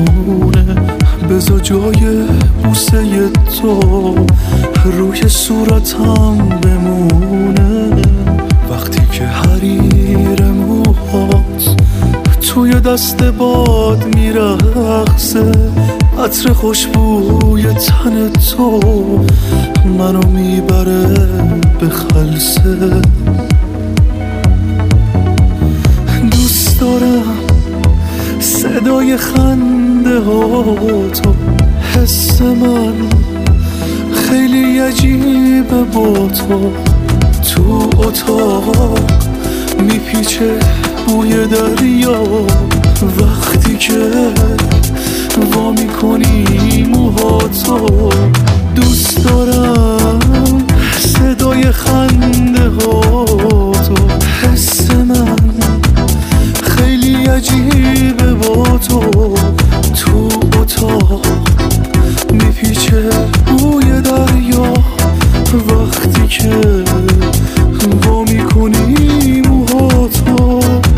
میمونه. بذار جای بوسه تو روی صورتم بمونه. وقتی که حریر موهات توی دست باد میرقصه، عطر خوشبوی تن تو منو میبره به خلسه. دوست دارم صدای خنده ها تو، حس من خیلی عجیبه با تو اتاق میپیچه بوی دریا. وقتی که وا میکنی موهاتو، دوست دارم صدای خنده ها تو، حس من خیلی عجیبه با تو اتاق میپیچه بوی دریا. وقتی که وا میکنی موهاتو.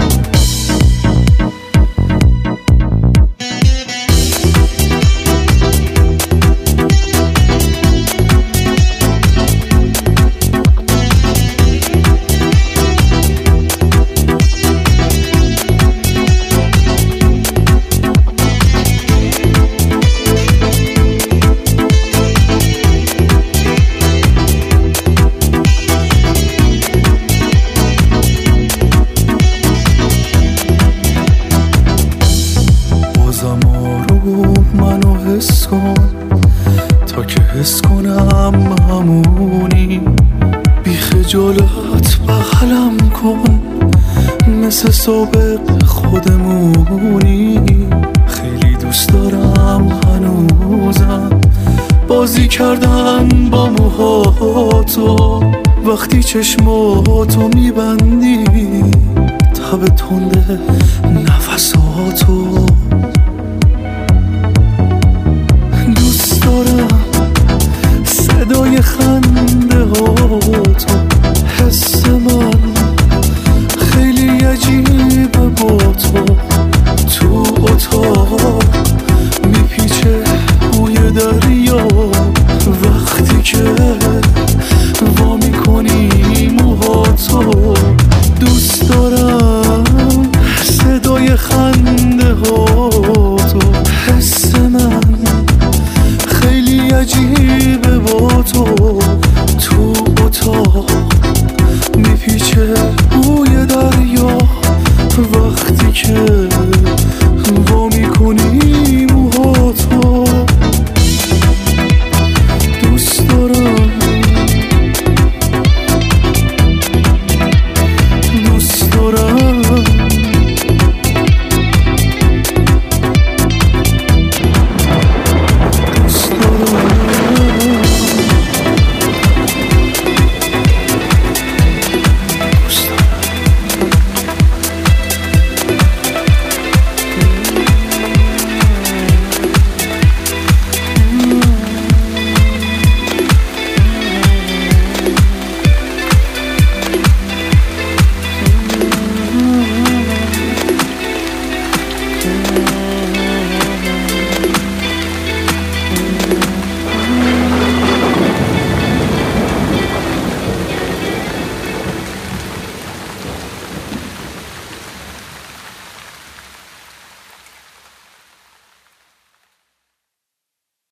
منو حس کن تا که حس کنم همونی. بی خجالت بغلم کن مثل سابق خودمونی. خیلی دوست دارم هنوزم بازی کردن با موهاتو. وقتی چشماتو میبندی تب تنده نفساتو.